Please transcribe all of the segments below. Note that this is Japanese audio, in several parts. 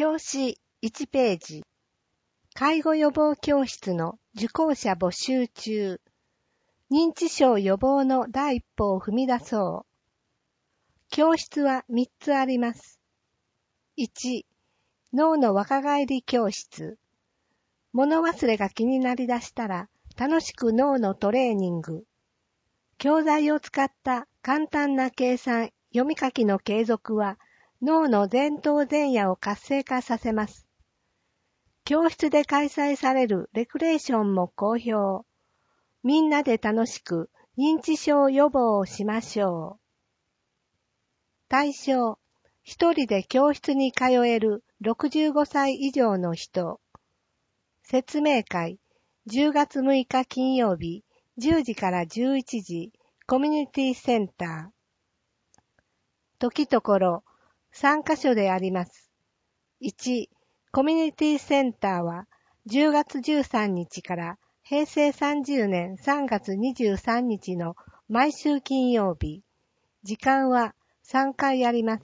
表紙1ページ。介護予防教室の受講者募集中。認知症予防の第一歩を踏み出そう。教室は3つあります。1、脳の若返り教室。物忘れが気になりだしたら、楽しく脳のトレーニング。教材を使った簡単な計算、読み書きの継続は、脳の前頭前野を活性化させます。教室で開催されるレクレーションも好評。みんなで楽しく認知症予防をしましょう。対象、一人で教室に通える65歳以上の人。説明会、10月6日金曜日、10時から11時、コミュニティセンター。時ところ、3カ所であります。1、コミュニティセンターは10月13日から平成30年3月23日の毎週金曜日。時間は3回あります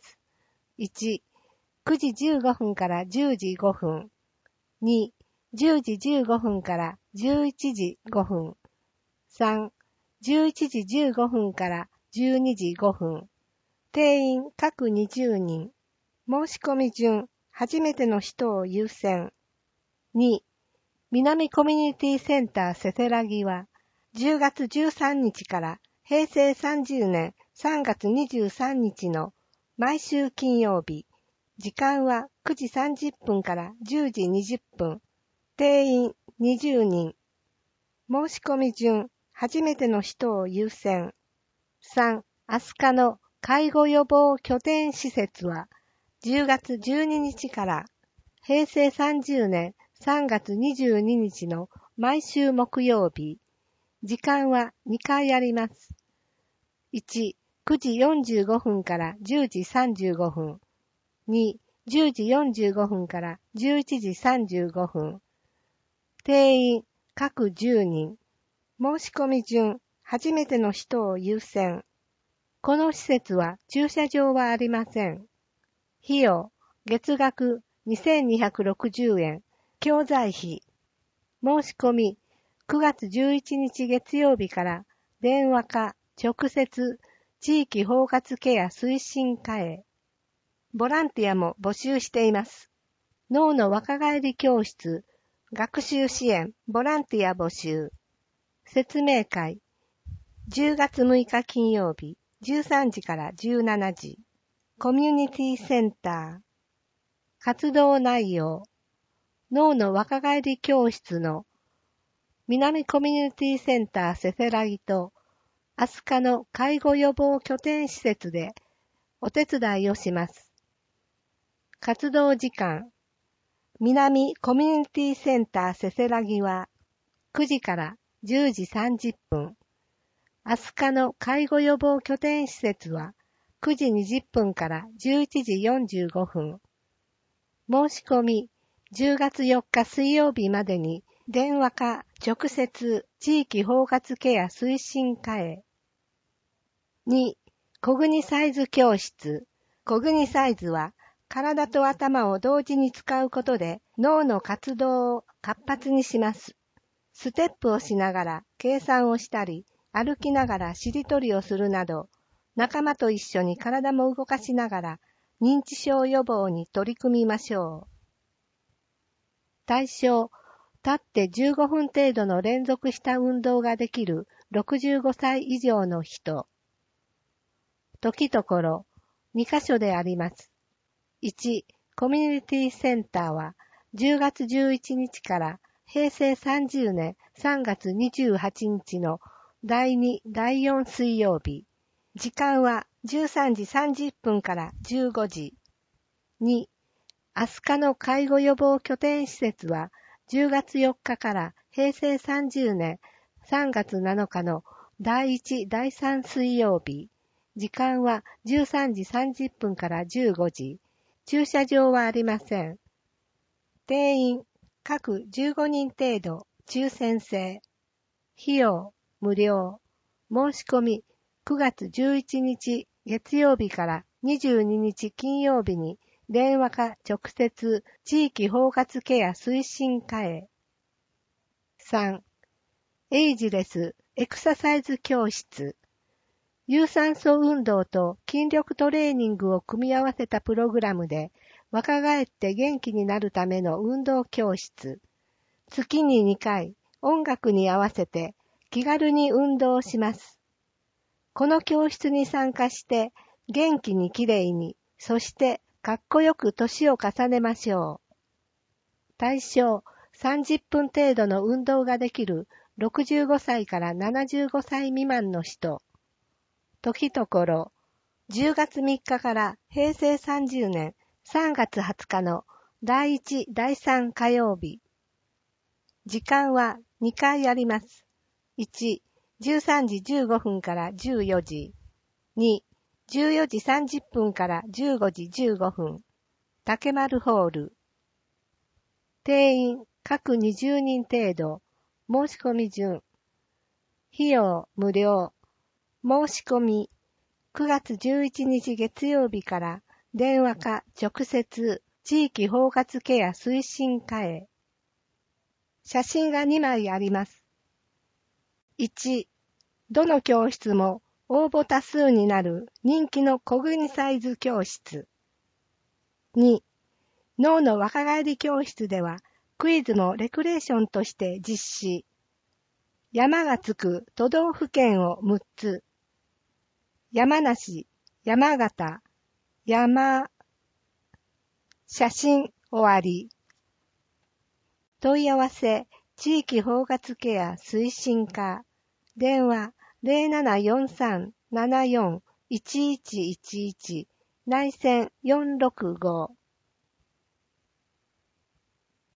。1、9時15分から10時5分。2、10時15分から11時5分。3、11時15分から12時5分。定員各20人。申し込み順、初めての人を優先。2、南コミュニティセンターせせらぎは、10月13日から平成30年3月23日の毎週金曜日。時間は9時30分から10時20分。定員20人。申し込み順、初めての人を優先。3、飛鳥の介護予防拠点施設は、10月12日から平成30年3月22日の毎週木曜日。時間は2回あります。1、9時45分から10時35分。2、10時45分から11時35分。定員各10人。申し込み順、初めての人を優先。この施設は駐車場はありません。費用、月額2260円。教材費。申し込み、9月11日月曜日から電話か直接地域包括ケア推進課へ。ボランティアも募集しています。脳の若返り教室、学習支援、ボランティア募集。説明会、10月6日金曜日、13時から17時。コミュニティセンター。活動内容。脳の若返り教室の南コミュニティセンターせせらぎと飛鳥の介護予防拠点施設でお手伝いをします。活動時間。南コミュニティセンターせせらぎは9時から10時30分。飛鳥の介護予防拠点施設は9時20分から11時45分。申し込み、10月4日水曜日までに電話か直接地域包括ケア推進課へ。2、コグニサイズ教室。コグニサイズは体と頭を同時に使うことで脳の活動を活発にします。ステップをしながら計算をしたり、歩きながらしりとりをするなど、仲間と一緒に体も動かしながら認知症予防に取り組みましょう。対象、立って15分程度の連続した運動ができる65歳以上の人。時ところ、2カ所であります。1、コミュニティセンターは10月11日から平成30年3月28日の第2、第4水曜日。時間は13時30分から15時。2、飛鳥の介護予防拠点施設は10月4日から平成30年3月7日の第1、第3水曜日。時間は13時30分から15時。駐車場はありません。定員、各15人程度、抽選制。費用、無料。申し込み、9月11日月曜日から22日金曜日に電話か直接地域包括ケア推進課へ。3. エイジレスエクササイズ教室。有酸素運動と筋力トレーニングを組み合わせたプログラムで若返って元気になるための運動教室。月に2回音楽に合わせて気軽に運動します。この教室に参加して元気にきれいに、そしてかっこよく年を重ねましょう。対象30分程度の運動ができる65歳から75歳未満の人。時ところ、10月3日から平成30年3月20日の第1、第3火曜日。時間は2回あります。1、13時15分から14時。2、14時30分から15時15分。竹丸ホール。定員各20人程度。申し込み順。費用無料。申し込み9月11日月曜日から電話か直接地域包括ケア推進課へ。写真が2枚あります。1、どの教室も応募多数になる人気のコグニサイズ教室。2、脳の若返り教室ではクイズもレクレーションとして実施。山がつく都道府県を6つ。山梨、山形、写真終わり。問い合わせ、地域包括ケア推進課。電話0743-74-1111内線465